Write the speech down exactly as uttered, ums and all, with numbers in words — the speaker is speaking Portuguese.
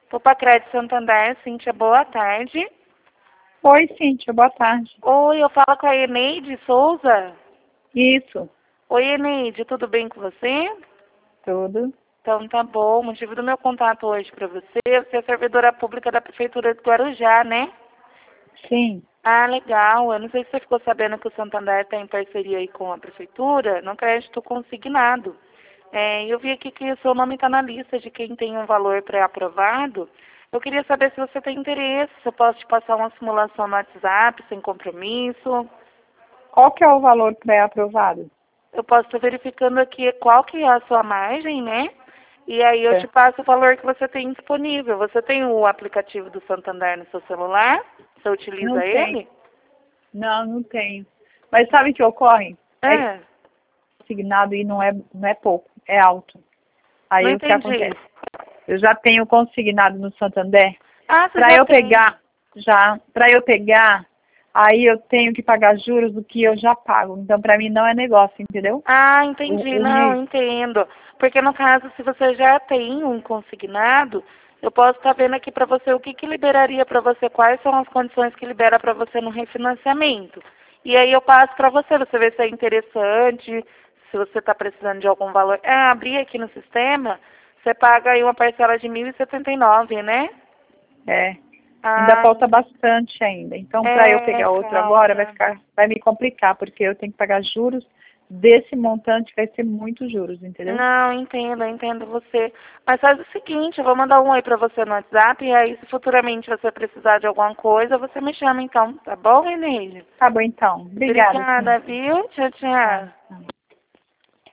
Poupa Crédito Santander, Cíntia, boa tarde. Oi, Cíntia, boa tarde. Oi, eu falo com a Eneide Souza. Isso. Oi, Eneide, tudo bem com você? Tudo. Então tá bom. O motivo do meu contato hoje para você, você é servidora pública da Prefeitura de Guarujá, né? Sim. Ah, legal. Eu não sei se você ficou sabendo que o Santander está em parceria aí com a Prefeitura no crédito consignado. É, eu vi aqui que o seu nome está na lista de quem tem um valor pré-aprovado. Eu queria saber se você tem interesse, se eu posso te passar uma simulação no WhatsApp, sem compromisso. Qual que é o valor pré-aprovado? Eu posso estar verificando aqui qual que é a sua margem, né? E aí eu É. te passo o valor que você tem disponível. Você tem o aplicativo do Santander no seu celular? Você utiliza Não tem. ele? Não, não tenho. Mas sabe o que ocorre? É que É, o consignado e não é, não é pouco, é alto. Aí não o que entendi. acontece? Eu já tenho consignado no Santander. Ah, você Para já eu tem. pegar, já, para eu pegar, aí eu tenho que pagar juros do que eu já pago. Então, para mim não é negócio, entendeu? Ah, O, entendi. o Não, mi- entendo. Porque no caso, se você já tem um consignado, eu posso estar vendo aqui para você o que, que liberaria para você, quais são as condições que libera para você no refinanciamento. E aí eu passo para você, você vê se é interessante, se você está precisando de algum valor. Ah, abrir aqui no sistema, você paga aí uma parcela de mil e setenta e nove, né? é. Ainda Ah, falta bastante ainda. Então, para eu é, pegar outro agora, vai falta. ficar, vai me complicar, porque eu tenho que pagar juros desse montante, vai ser muitos juros, entendeu? Não, entendo, eu entendo você. Mas faz o seguinte, eu vou mandar um oi pra você no WhatsApp e aí se futuramente você precisar de alguma coisa, você me chama então, tá bom, Eneide? Tá bom, então. Obrigada, sim. Obrigada, viu? Tchau, tchau. Tá.